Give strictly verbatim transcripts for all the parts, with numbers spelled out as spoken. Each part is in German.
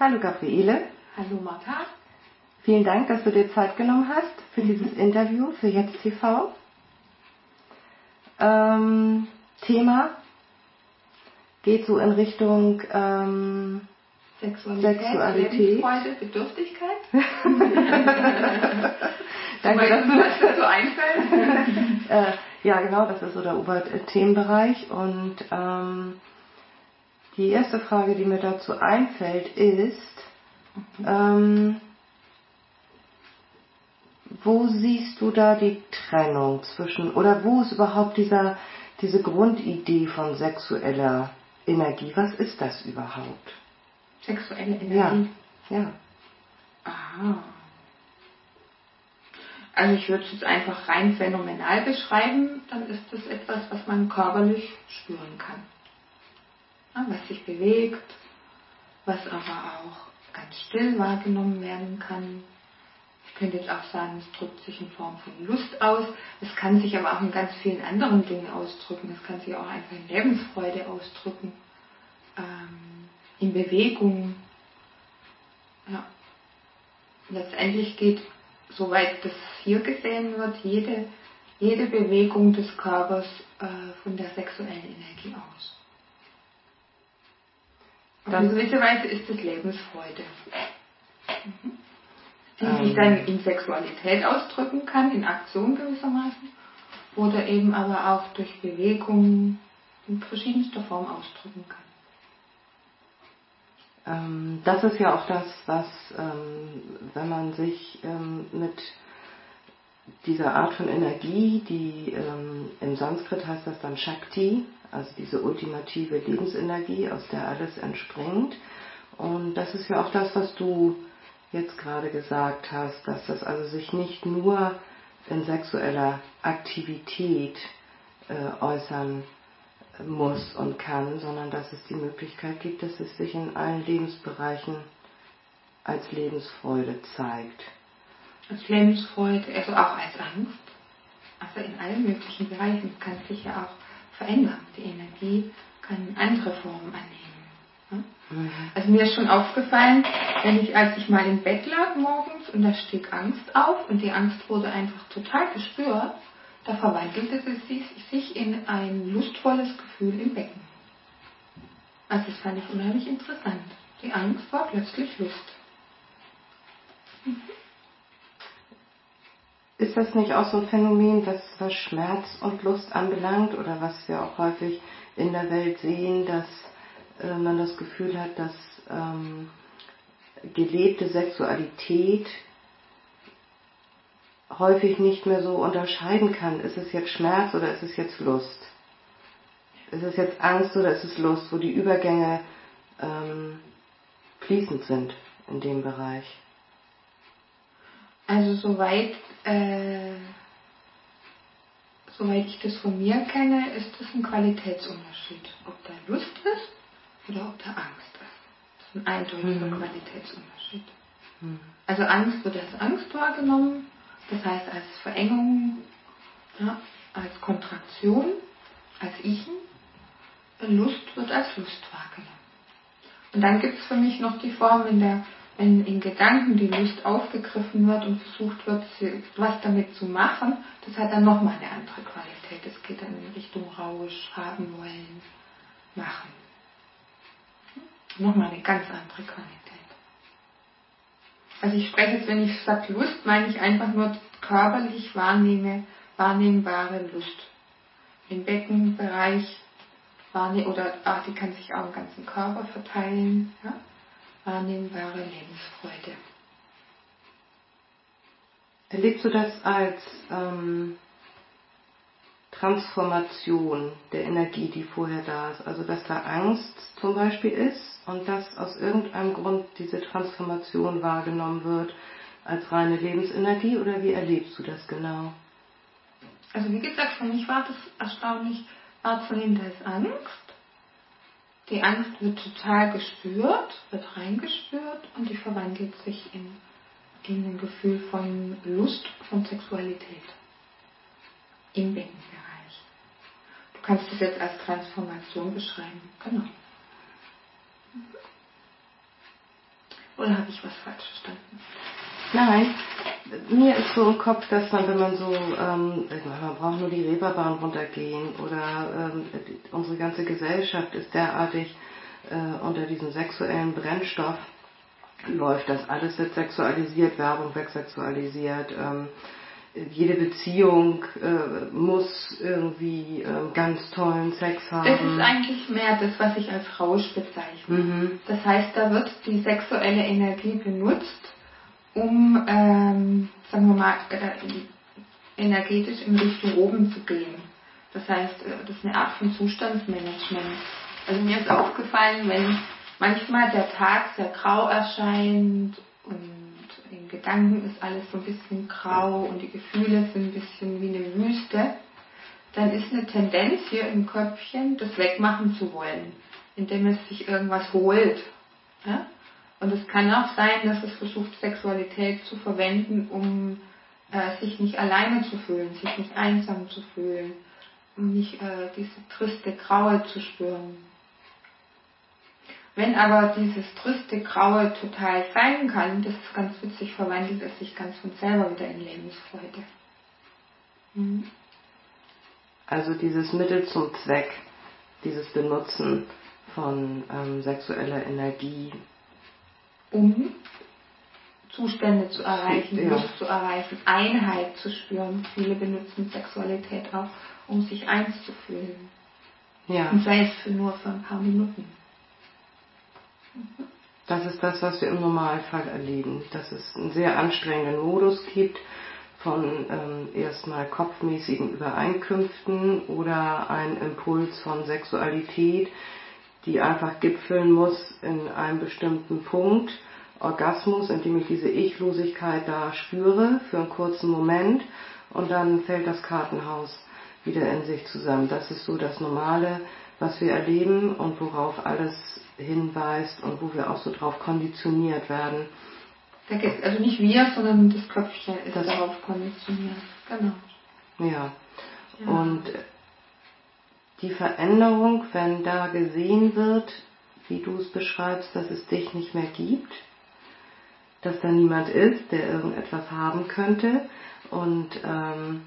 Hallo Gabriele. Hallo Martha. Vielen Dank, dass du dir Zeit genommen hast für dieses Interview für Jetzt T V. Ähm, Thema geht so in Richtung ähm, Sexualität, Sexualität. Lebensfreude, Bedürftigkeit. Danke, dass du das dazu einfällt. äh, ja, genau, das ist so der Oberthemenbereich. Und ähm, die erste Frage, die mir dazu einfällt, ist, mhm. ähm, wo siehst du da die Trennung zwischen, oder wo ist überhaupt dieser, diese Grundidee von sexueller Energie? Was ist das überhaupt? Sexuelle Energie? Ja. ja. Aha. Also ich würde es jetzt einfach rein phänomenal beschreiben, dann ist das etwas, was man körperlich spüren kann. Ja, was sich bewegt, was aber auch ganz still wahrgenommen werden kann. Ich könnte jetzt auch sagen, es drückt sich in Form von Lust aus. Es kann sich aber auch in ganz vielen anderen Dingen ausdrücken. Es kann sich auch einfach in Lebensfreude ausdrücken, ähm, in Bewegung. Ja. Letztendlich geht, soweit das hier gesehen wird, jede, jede Bewegung des Körpers äh, von der sexuellen Energie aus. Auf eine gewisse Weise ist es Lebensfreude. Mhm. Die ähm. sich dann in Sexualität ausdrücken kann, in Aktion gewissermaßen, oder eben aber auch durch Bewegung in verschiedenster Form ausdrücken kann. Ähm, das ist ja auch das, was, ähm, wenn man sich ähm, mit dieser Art von Energie, die ähm, im Sanskrit heißt das dann Shakti, also diese ultimative Lebensenergie, aus der alles entspringt. Und das ist ja auch das, was du jetzt gerade gesagt hast, dass das also sich nicht nur in sexueller Aktivität äh, äußern muss und kann, sondern dass es die Möglichkeit gibt, dass es sich in allen Lebensbereichen als Lebensfreude zeigt. Als Lebensfreude, also auch als Angst, also in allen möglichen Bereichen. Es kann sich ja auch verändern. Die Energie kann andere Formen annehmen. Mhm. Also mir ist schon aufgefallen, wenn ich, als ich mal im Bett lag morgens und da stieg Angst auf und die Angst wurde einfach total gespürt, da verwandelte sie sich in ein lustvolles Gefühl im Becken. Also das fand ich unheimlich interessant. Die Angst war plötzlich Lust. Mhm. Ist das nicht auch so ein Phänomen, das was Schmerz und Lust anbelangt oder was wir auch häufig in der Welt sehen, dass äh, man das Gefühl hat, dass ähm, gelebte Sexualität häufig nicht mehr so unterscheiden kann, ist es jetzt Schmerz oder ist es jetzt Lust? Ist es jetzt Angst oder ist es Lust, wo die Übergänge ähm, fließend sind in dem Bereich? Also soweit, äh, soweit ich das von mir kenne, ist das ein Qualitätsunterschied. Ob da Lust ist oder ob da Angst ist. Das ist ein eindeutiger mhm. Qualitätsunterschied. Mhm. Also Angst wird als Angst wahrgenommen, das heißt als Verengung, ja, als Kontraktion, als Ichen. Lust wird als Lust wahrgenommen. Und dann gibt es für mich noch die Form, in der wenn in Gedanken die Lust aufgegriffen wird und versucht wird, was damit zu machen, das hat dann nochmal eine andere Qualität. Es geht dann in Richtung Rausch, haben wollen, machen. Nochmal eine ganz andere Qualität. Also ich spreche jetzt, wenn ich sage Lust, meine ich einfach nur körperlich wahrnehme, wahrnehmbare Lust. Im Beckenbereich wahrnehm, oder ach, die kann sich auch im ganzen Körper verteilen. Ja? Wahrnehmbare Lebensfreude. Erlebst du das als ähm, Transformation der Energie, die vorher da ist? Also dass da Angst zum Beispiel ist und dass aus irgendeinem Grund diese Transformation wahrgenommen wird als reine Lebensenergie, oder wie erlebst du das genau? Also wie gesagt, für mich war das erstaunlich wahrzunehmen, da ist Angst. Die Angst wird total gespürt, wird reingespürt und die verwandelt sich in, in ein Gefühl von Lust, von Sexualität im Beckenbereich. Du kannst das jetzt als Transformation beschreiben, genau. Oder habe ich was falsch verstanden? Nein, mir ist so im Kopf, dass man, wenn man so, ähm, man braucht nur die Reeperbahn runtergehen oder ähm, unsere ganze Gesellschaft ist derartig äh, unter diesem sexuellen Brennstoff läuft, dass alles wird sexualisiert, Werbung wird sexualisiert, ähm, jede Beziehung äh, muss irgendwie äh, ganz tollen Sex haben. Das ist eigentlich mehr das, was ich als Rausch bezeichne. Mhm. Das heißt, da wird die sexuelle Energie benutzt, um, ähm, sagen wir mal, äh, energetisch in Richtung oben zu gehen. Das heißt, äh, das ist eine Art von Zustandsmanagement. Also mir ist aufgefallen, wenn manchmal der Tag sehr grau erscheint und in Gedanken ist alles so ein bisschen grau und die Gefühle sind ein bisschen wie eine Wüste, dann ist eine Tendenz hier im Köpfchen, das wegmachen zu wollen, indem es sich irgendwas holt. Ja? Und es kann auch sein, dass es versucht, Sexualität zu verwenden, um äh, sich nicht alleine zu fühlen, sich nicht einsam zu fühlen, um nicht äh, diese triste Graue zu spüren. Wenn aber dieses triste Graue total sein kann, das ist ganz witzig, verwandelt es sich ganz von selber wieder in Lebensfreude. Mhm. Also dieses Mittel zum Zweck, dieses Benutzen von ähm, sexueller Energie. Um Zustände zu erreichen, ja. Lust zu erreichen, Einheit zu spüren. Viele benutzen Sexualität auch, um sich eins zu fühlen. Ja. Und sei es für nur für ein paar Minuten. Das ist das, was wir im Normalfall erleben, dass es einen sehr anstrengenden Modus gibt von ähm, erstmal kopfmäßigen Übereinkünften oder einen Impuls von Sexualität, die einfach gipfeln muss in einem bestimmten Punkt, Orgasmus, indem ich diese Ichlosigkeit da spüre für einen kurzen Moment und dann fällt das Kartenhaus wieder in sich zusammen. Das ist so das Normale, was wir erleben und worauf alles hinweist und wo wir auch so drauf konditioniert werden. Also nicht wir, sondern das Köpfchen ist das darauf konditioniert. Genau. Ja. ja. Und die Veränderung, wenn da gesehen wird, wie du es beschreibst, dass es dich nicht mehr gibt, dass da niemand ist, der irgendetwas haben könnte und ähm,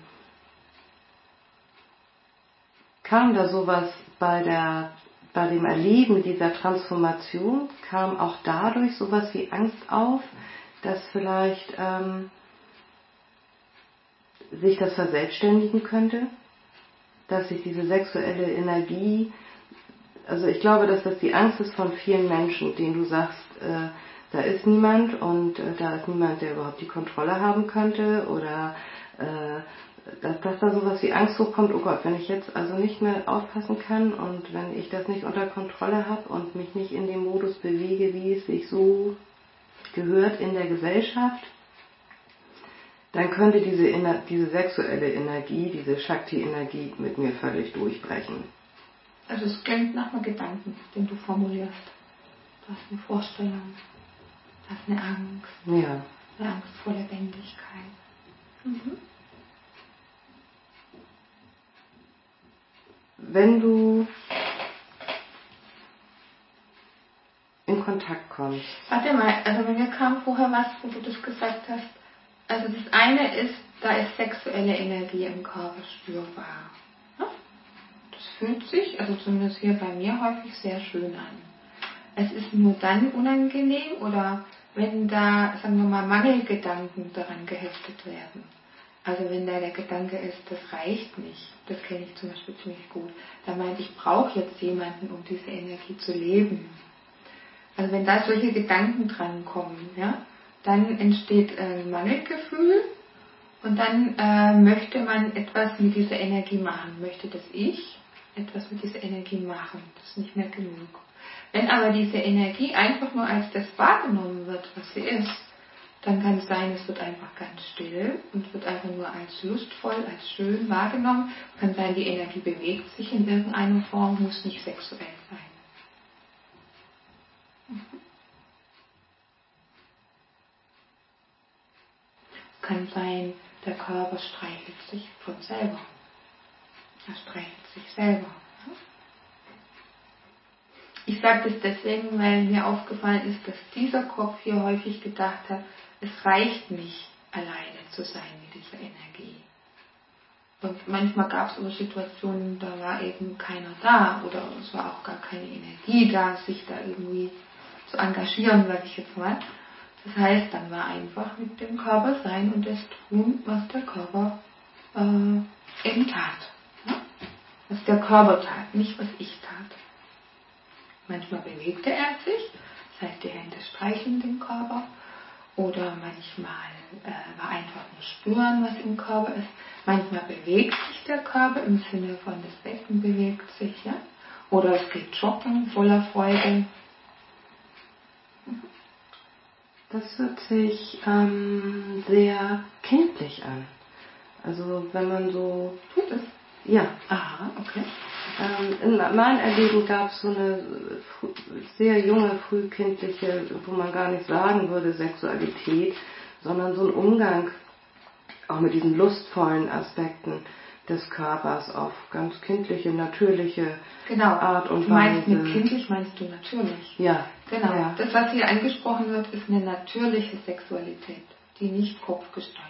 kam da sowas bei der bei dem Erleben dieser Transformation, kam auch dadurch sowas wie Angst auf, dass vielleicht ähm, sich das verselbstständigen könnte, dass sich diese sexuelle Energie, also ich glaube, dass das die Angst ist von vielen Menschen, denen du sagst, äh, da ist niemand und äh, da ist niemand, der überhaupt die Kontrolle haben könnte oder äh, dass, dass da sowas wie Angst hochkommt, oh Gott, wenn ich jetzt also nicht mehr aufpassen kann und wenn ich das nicht unter Kontrolle habe und mich nicht in dem Modus bewege, wie es sich so gehört in der Gesellschaft, dann könnte diese, diese sexuelle Energie, diese Shakti-Energie mit mir völlig durchbrechen. Also es klingt nach einem Gedanken, den du formulierst. Du hast eine Vorstellung, du hast eine Angst, ja. eine Angst vor Lebendigkeit. Mhm. Wenn du in Kontakt kommst. Warte mal, also bei mir kam vorher was, wo du das gesagt hast. Also das eine ist, da ist sexuelle Energie im Körper spürbar. Ja? Das fühlt sich, also zumindest hier bei mir, häufig sehr schön an. Es ist nur dann unangenehm oder wenn da, sagen wir mal, Mangelgedanken daran geheftet werden. Also wenn da der Gedanke ist, das reicht nicht, das kenne ich zum Beispiel ziemlich gut, da meint, ich brauche jetzt jemanden, um diese Energie zu leben. Also wenn da solche Gedanken drankommen, ja, dann entsteht ein Mangelgefühl und dann äh, möchte man etwas mit dieser Energie machen, möchte das Ich etwas mit dieser Energie machen, das ist nicht mehr genug. Wenn aber diese Energie einfach nur als das wahrgenommen wird, was sie ist, dann kann es sein, es wird einfach ganz still und wird einfach nur als lustvoll, als schön wahrgenommen. Kann sein, die Energie bewegt sich in irgendeiner Form, muss nicht sexuell sein. Mhm. Kann sein, der Körper streichelt sich von selber. Er streichelt sich selber. Ich sage das deswegen, weil mir aufgefallen ist, dass dieser Kopf hier häufig gedacht hat, es reicht nicht, alleine zu sein mit dieser Energie. Und manchmal gab es aber Situationen, da war eben keiner da oder es war auch gar keine Energie da, sich da irgendwie zu engagieren, sage ich jetzt mal. Das heißt, dann war einfach mit dem Körper sein und das tun, was der Körper äh, eben tat. Ja? Was der Körper tat, nicht was ich tat. Manchmal bewegte er sich, das heißt, die Hände streicheln den Körper. Oder manchmal äh, war einfach nur spüren, was im Körper ist. Manchmal bewegt sich der Körper im Sinne von das Becken bewegt sich. Ja? Oder es geht joggen voller Freude. Das hört sich ähm, sehr kindlich an. Also wenn man so... Tut es? Ja. Aha, okay. Ähm, in meinem Erleben gab es so eine sehr junge, frühkindliche, wo man gar nicht sagen würde, Sexualität, sondern so ein Umgang auch mit diesen lustvollen Aspekten des Körpers auf ganz kindliche, natürliche genau. Art und Weise. Du meinst mit kindlich, meinst du natürlich? Ja. Genau. Ja. Das, was hier angesprochen wird, ist eine natürliche Sexualität, die nicht kopfgesteuert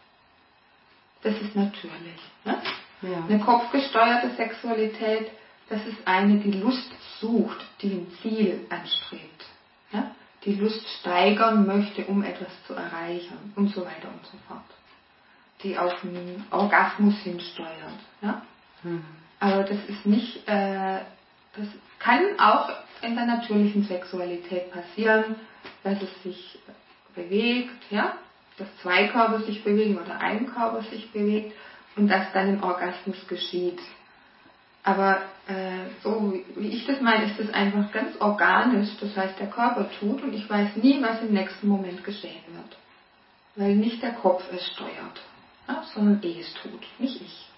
ist. Das ist natürlich. Ne? Ja. Eine kopfgesteuerte Sexualität, das ist eine, die Lust sucht, die ein Ziel anstrebt. Ja? Die Lust steigern möchte, um etwas zu erreichen und so weiter und so fort. Die auf einen Orgasmus hinsteuert. Ja? Mhm. Aber das ist nicht, äh, das kann auch in der natürlichen Sexualität passieren, dass es sich bewegt, ja? Dass zwei Körper sich bewegen oder ein Körper sich bewegt. Und dass dann ein Orgasmus geschieht. Aber äh, so wie ich das meine, ist das einfach ganz organisch. Das heißt, der Körper tut und ich weiß nie, was im nächsten Moment geschehen wird. Weil nicht der Kopf es steuert, ja, sondern eh es tut, nicht ich.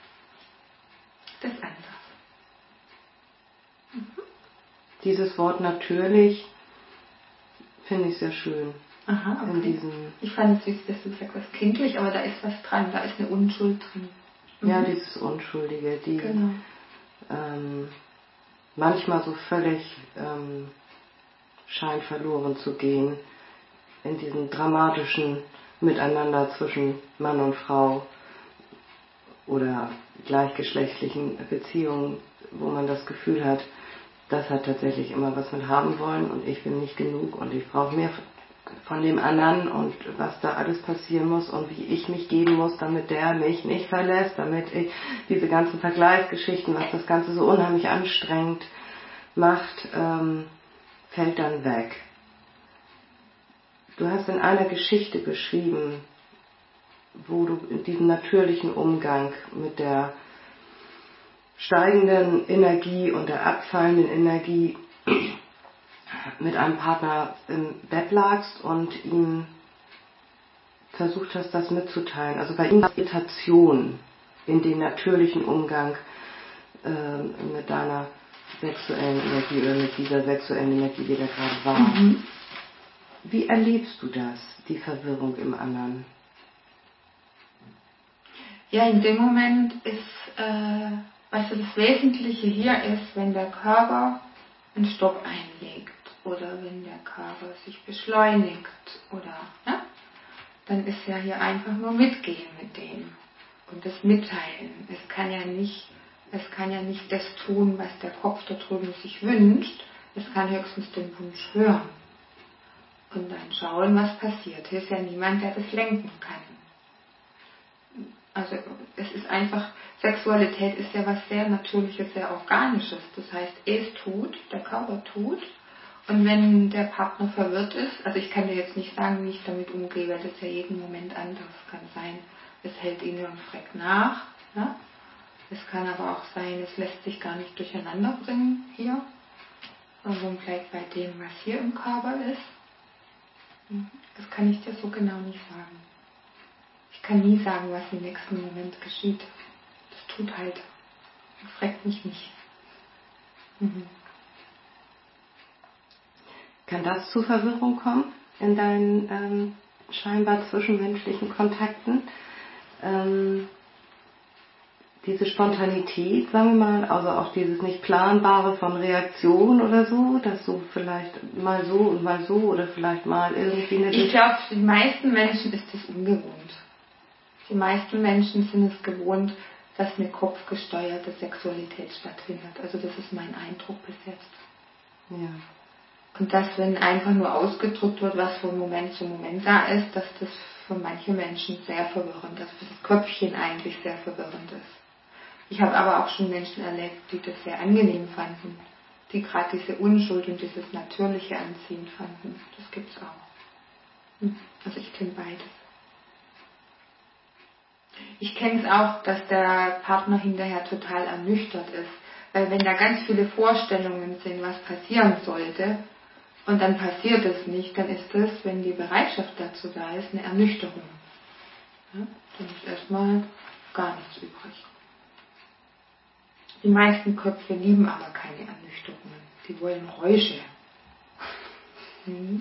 Das ist anders. Mhm. Dieses Wort natürlich finde ich sehr schön. Aha, okay. In diesem ich fand es süß, dass du sagst, was kindlich, aber da ist was dran, da ist eine Unschuld drin. Mhm. Ja, dieses Unschuldige, die genau. ähm, manchmal so völlig ähm, scheint verloren zu gehen in diesem dramatischen Miteinander zwischen Mann und Frau oder gleichgeschlechtlichen Beziehungen, wo man das Gefühl hat, das hat tatsächlich immer was mit haben wollen und ich bin nicht genug und ich brauche mehr von dem anderen und was da alles passieren muss und wie ich mich geben muss, damit der mich nicht verlässt, damit ich diese ganzen Vergleichsgeschichten, was das Ganze so unheimlich anstrengend macht, ähm, fällt dann weg. Du hast in einer Geschichte beschrieben, wo du in diesem natürlichen Umgang mit der steigenden Energie und der abfallenden Energie mit einem Partner im Bett lagst und ihm versucht hast, das mitzuteilen. Also bei ihm war Irritation in den natürlichen Umgang äh, mit deiner sexuellen Energie oder mit dieser sexuellen Energie, die da gerade war. Mhm. Wie erlebst du das, die Verwirrung im anderen? Ja, in dem Moment ist, äh, weißt du, das Wesentliche hier ist, wenn der Körper einen Stopp einlegt oder wenn der Körper sich beschleunigt oder, ja, dann ist ja hier einfach nur mitgehen mit dem und das mitteilen. Es kann ja nicht, es kann ja nicht das tun, was der Kopf da drüben sich wünscht. Es kann höchstens den Wunsch hören und dann schauen, was passiert. Hier ist ja niemand, der das lenken kann. Also es ist einfach, Sexualität ist ja was sehr Natürliches, sehr Organisches. Das heißt, es tut, der Körper tut. Und wenn der Partner verwirrt ist, also ich kann dir jetzt nicht sagen, wie ich damit umgehe, weil das ja jeden Moment anders kann sein. Es hält ihn und fragt nach. Ja? Es kann aber auch sein, es lässt sich gar nicht durcheinander bringen hier. sondern bleibt bei dem, was hier im Körper ist. Das kann ich dir so genau nicht sagen. Ich kann nie sagen, was im nächsten Moment geschieht. Das tut halt. Das fragt mich nicht. Mhm. Kann das zu Verwirrung kommen in deinen ähm, scheinbar zwischenmenschlichen Kontakten? Ähm, diese Spontanität, sagen wir mal, also auch dieses nicht planbare von Reaktion oder so, dass du vielleicht mal so und mal so oder vielleicht mal irgendwie eine... Ich glaube, für die meisten Menschen ist das ungewohnt. Die meisten Menschen sind es gewohnt, dass eine kopfgesteuerte Sexualität stattfindet. Also das ist mein Eindruck bis jetzt. Ja. Und dass, wenn einfach nur ausgedrückt wird, was von Moment zu Moment da ist, dass das für manche Menschen sehr verwirrend ist, für das Köpfchen eigentlich sehr verwirrend ist. Ich habe aber auch schon Menschen erlebt, die das sehr angenehm fanden, die gerade diese Unschuld und dieses Natürliche anziehend fanden. Das gibt's auch. Also ich kenne beides. Ich kenne es auch, dass der Partner hinterher total ernüchtert ist, weil wenn da ganz viele Vorstellungen sind, was passieren sollte, und dann passiert es nicht, dann ist das, wenn die Bereitschaft dazu da ist, eine Ernüchterung. Ja? Dann ist erstmal gar nichts übrig. Die meisten Köpfe lieben aber keine Ernüchterungen. Die wollen Räusche. Mhm.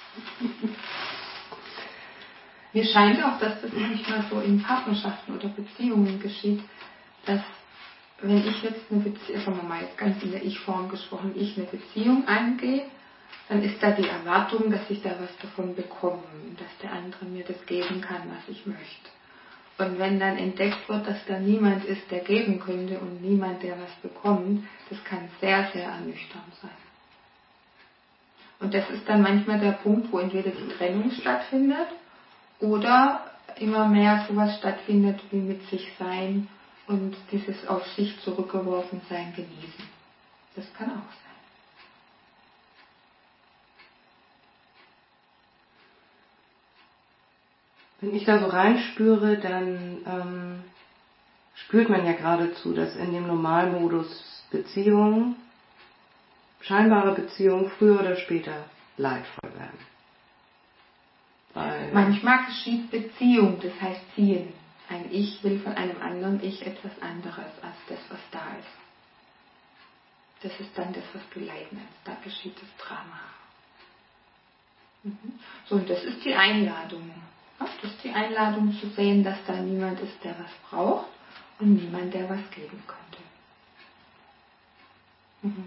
Mir scheint auch, dass das manchmal so in Partnerschaften oder Beziehungen geschieht, dass wenn ich jetzt eine Beziehung, sagen wir mal jetzt ganz in der Ich-Form gesprochen, ich eine Beziehung eingehe, dann ist da die Erwartung, dass ich da was davon bekomme, dass der andere mir das geben kann, was ich möchte. Und wenn dann entdeckt wird, dass da niemand ist, der geben könnte und niemand, der was bekommt, das kann sehr, sehr ernüchternd sein. Und das ist dann manchmal der Punkt, wo entweder die Trennung stattfindet oder immer mehr sowas stattfindet wie mit sich sein und dieses auf sich zurückgeworfen sein genießen. Das kann auch sein. Wenn ich da so reinspüre, dann ähm, spürt man ja geradezu, dass in dem Normalmodus Beziehungen, scheinbare Beziehungen, früher oder später leidvoll werden. Weil manchmal geschieht Beziehung, das heißt ziehen. Ein Ich will von einem anderen Ich etwas anderes als das, was da ist. Das ist dann das, was du leiden nennst. Da geschieht das Drama. Mhm. So, und das ist die Einladung. Das ist die Einladung zu sehen, dass da niemand ist, der was braucht und niemand, der was geben könnte. Mhm.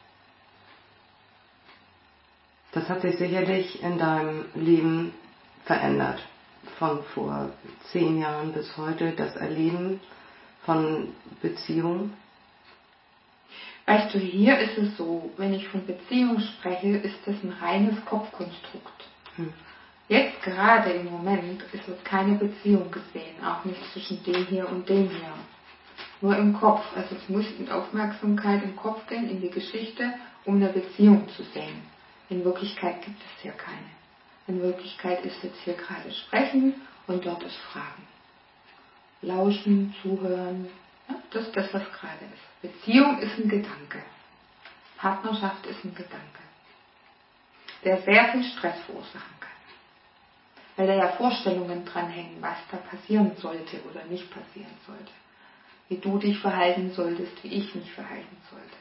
Das hat sich sicherlich in deinem Leben verändert. Von vor zehn Jahren bis heute, das Erleben von Beziehungen. Weißt du, hier ist es so, wenn ich von Beziehung spreche, ist das ein reines Kopfkonstrukt. Hm. Jetzt gerade im Moment ist es keine Beziehung gesehen, auch nicht zwischen dem hier und dem hier. Nur im Kopf. Also es muss mit Aufmerksamkeit im Kopf gehen, in die Geschichte, um eine Beziehung zu sehen. In Wirklichkeit gibt es hier keine. In Wirklichkeit ist jetzt hier gerade Sprechen und dort ist Fragen. Lauschen, zuhören, ja, das ist das, was gerade ist. Beziehung ist ein Gedanke. Partnerschaft ist ein Gedanke, der sehr viel Stress verursachen kann. Weil da ja Vorstellungen dranhängen, was da passieren sollte oder nicht passieren sollte. Wie du dich verhalten solltest, wie ich mich verhalten sollte.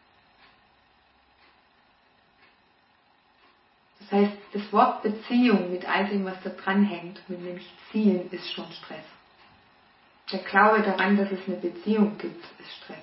Das heißt, das Wort Beziehung mit all dem, was da dranhängt, mit nämlich ziehen, ist schon Stress. Der Glaube daran, dass es eine Beziehung gibt, ist Stress.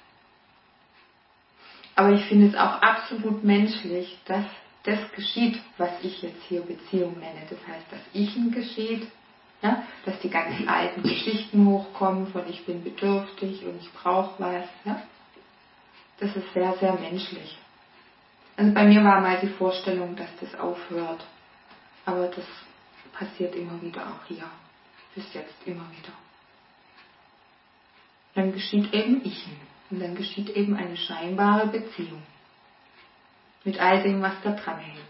Aber ich finde es auch absolut menschlich, dass das geschieht, was ich jetzt hier Beziehung nenne. Das heißt, dass Ichen geschieht, ja? Dass die ganzen alten Geschichten hochkommen von ich bin bedürftig und ich brauche was. Ja? Das ist sehr, sehr menschlich. Also bei mir war mal die Vorstellung, dass das aufhört. Aber das passiert immer wieder auch hier. Bis jetzt immer wieder. Dann geschieht eben Ichen. Und dann geschieht eben eine scheinbare Beziehung. Mit all dem, was da dran hängt.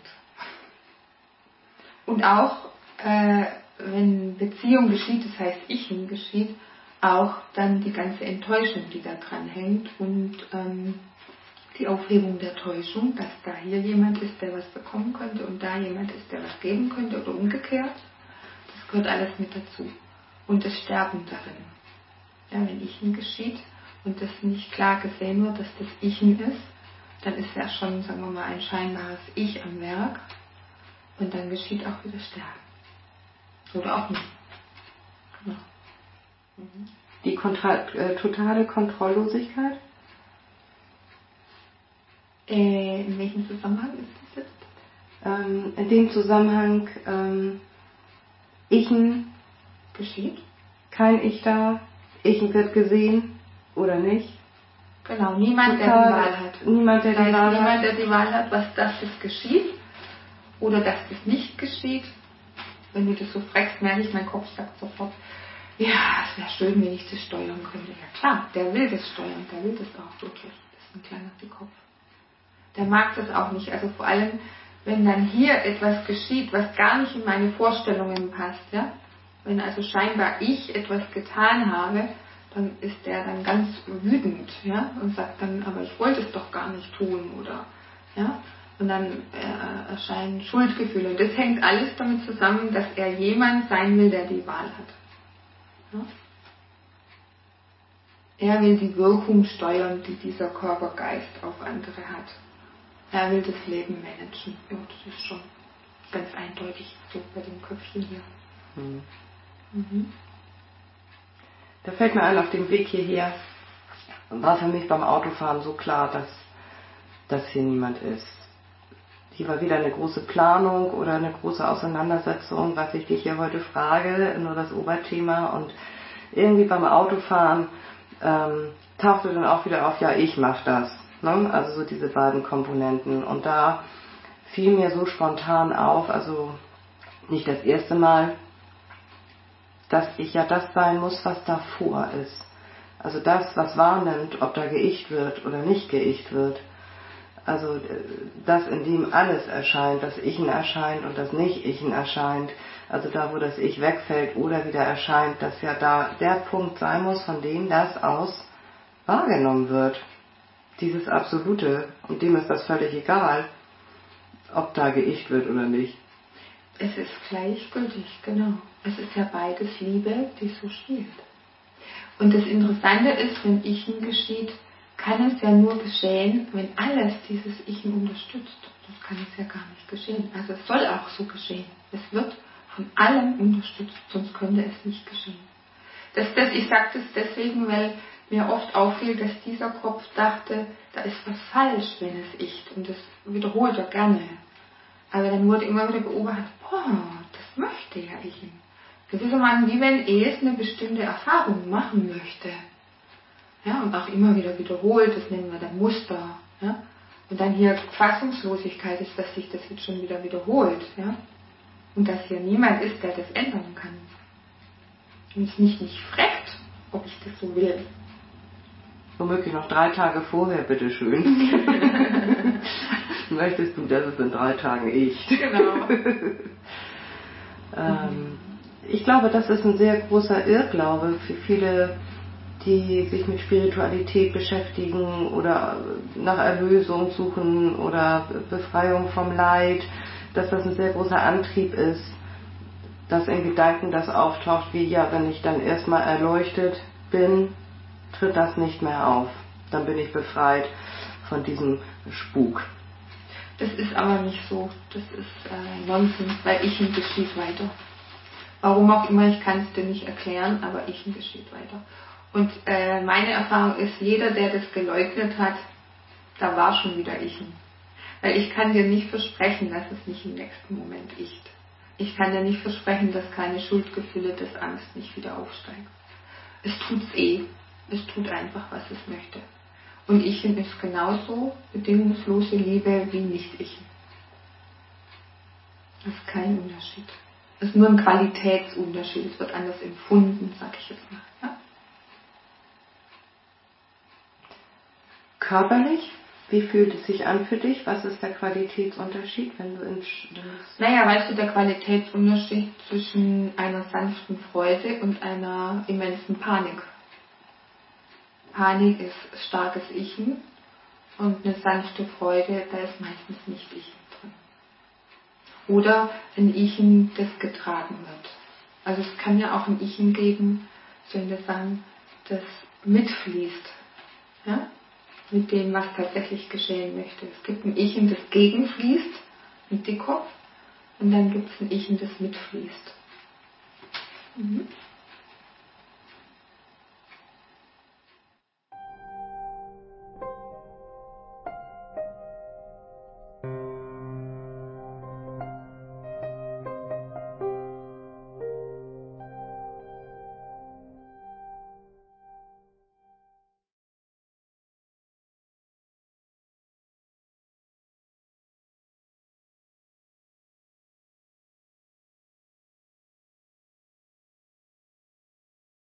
Und auch, äh, wenn Beziehung geschieht, das heißt Ichen geschieht, auch dann die ganze Enttäuschung, die da dran hängt und ähm, die Aufhebung der Täuschung, dass da hier jemand ist, der was bekommen könnte und da jemand ist, der was geben könnte oder umgekehrt. Das gehört alles mit dazu. Und das Sterben darin. Ja, wenn Ichen geschieht und das nicht klar gesehen wird, dass das Ichen ist, dann ist ja schon, sagen wir mal, ein scheinbares Ich am Werk und dann geschieht auch wieder Sterben. Oder auch nicht. Genau. Mhm. Die kontra- äh, totale Kontrolllosigkeit? Äh, in welchem Zusammenhang ist das jetzt? Ähm, in dem Zusammenhang, ähm, Ichen Geschieht? kein Ich da, Ichen wird gesehen oder nicht. Genau, niemand, Total, der die Wahl hat. Niemand, der Das heißt, die Wahl niemand, hat. der die Wahl hat, was das jetzt geschieht oder dass das nicht geschieht. Wenn du das so fragst, merke ich, mein Kopf sagt sofort, ja, es wäre schön, wenn ich das steuern könnte. Ja klar, der will das steuern, der will das auch wirklich. Das ist ein kleiner Dickkopf. Der mag das auch nicht. Also vor allem, wenn dann hier etwas geschieht, was gar nicht in meine Vorstellungen passt, ja. Wenn also scheinbar ich etwas getan habe, dann ist der dann ganz wütend, ja, und sagt dann, aber ich wollte es doch gar nicht tun, oder, ja. Und dann äh, erscheinen Schuldgefühle. Und das hängt alles damit zusammen, dass er jemand sein will, der die Wahl hat. Ja? Er will die Wirkung steuern, die dieser Körpergeist auf andere hat. Er will das Leben managen. Ja, das ist schon ganz eindeutig so bei dem Köpfchen hier. Hm. Mhm. Da fällt mir ein, auf dem Weg hierher war für mich beim Autofahren so klar, dass, dass hier niemand ist. Hier war wieder eine große Planung oder eine große Auseinandersetzung, was ich dich hier heute frage, nur das Oberthema. Und irgendwie beim Autofahren ähm, tauchte dann auch wieder auf, ja, ich mach das. Ne? Also so diese beiden Komponenten. Und da fiel mir so spontan auf, also nicht das erste Mal, dass ich ja das sein muss, was davor ist. Also das, was wahrnimmt, ob da geicht wird oder nicht geicht wird. Also das, in dem alles erscheint, das Ich erscheint und das Nicht-Ich erscheint. Also da, wo das Ich wegfällt oder wieder erscheint, dass ja da der Punkt sein muss, von dem das aus wahrgenommen wird. Dieses Absolute. Und dem ist das völlig egal, ob da geicht wird oder nicht. Es ist gleichgültig, genau. Es ist ja beides Liebe, die so spielt. Und das Interessante ist, wenn Ich geschieht, kann es ja nur geschehen, wenn alles dieses Ich unterstützt. Das kann es ja gar nicht geschehen. Also es soll auch so geschehen. Es wird von allem unterstützt, sonst könnte es nicht geschehen. Das, das, ich sage das deswegen, weil mir oft auffiel, dass dieser Kopf dachte, da ist was falsch, wenn es icht. Und das wiederholt er gerne. Aber dann wurde immer wieder beobachtet, boah, das möchte ja ich. Gewissermaßen wie wenn es eine bestimmte Erfahrung machen möchte. Ja, und auch immer wieder wiederholt, das nennen wir dann Muster. Ja? Und dann hier Fassungslosigkeit ist, dass sich das jetzt schon wieder wiederholt. Ja? Und dass hier niemand ist, der das ändern kann. Und es mich nicht fragt, ob ich das so will. Womöglich noch drei Tage vorher, bitteschön. Möchtest du, dass es in drei Tagen ich? Genau. ähm, ich glaube, das ist ein sehr großer Irrglaube für viele, die sich mit Spiritualität beschäftigen oder nach Erlösung suchen oder Befreiung vom Leid, dass das ein sehr großer Antrieb ist, dass in Gedanken das auftaucht, wie ja, wenn ich dann erstmal erleuchtet bin, tritt das nicht mehr auf. Dann bin ich befreit von diesem Spuk. Das ist aber nicht so. Das ist äh, Nonsens, weil Ich geschieht weiter. Warum auch immer, ich kann es dir nicht erklären, aber Ich geschieht weiter. Und äh, meine Erfahrung ist, jeder, der das geleugnet hat, da war schon wieder Ich. Weil ich kann dir nicht versprechen, dass es nicht im nächsten Moment icht. Ich kann dir nicht versprechen, dass keine Schuldgefühle, dass Angst nicht wieder aufsteigt. Es tut's eh. Es tut einfach, was es möchte. Und Ich ist genauso bedingungslose Liebe wie Nicht-Ich. Das ist kein Unterschied. Es ist nur ein Qualitätsunterschied. Es wird anders empfunden, sag ich jetzt mal. Ja? Körperlich? Wie fühlt es sich an für dich? Was ist der Qualitätsunterschied, wenn du ins... Naja, weißt du, der Qualitätsunterschied zwischen einer sanften Freude und einer immensen Panik. Panik ist starkes Ich und eine sanfte Freude, da ist meistens nicht Ich drin. Oder ein Ich, das getragen wird. Also es kann ja auch ein Ich geben, sollen wir sagen, das mitfließt. Ja? Mit dem, was tatsächlich geschehen möchte. Es gibt ein Ich, das gegenfließt, mit Dickkopf, und dann gibt es ein Ich, das mitfließt. Mhm.